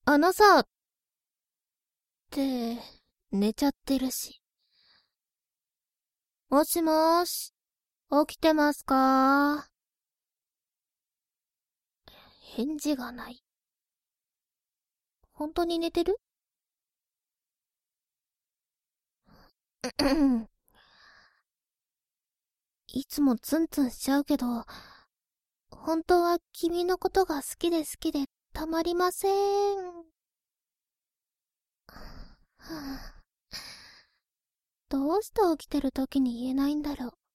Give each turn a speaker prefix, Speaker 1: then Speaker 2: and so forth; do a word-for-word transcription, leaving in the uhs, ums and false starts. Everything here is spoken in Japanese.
Speaker 1: あのさ、って、寝ちゃってるし。もしもーし、起きてますか？返事がない。本当に寝てる？いつもツンツンしちゃうけど、本当は君のことが好きで好きでたまりません。はぁ、どうして起きてる時に言えないんだろう。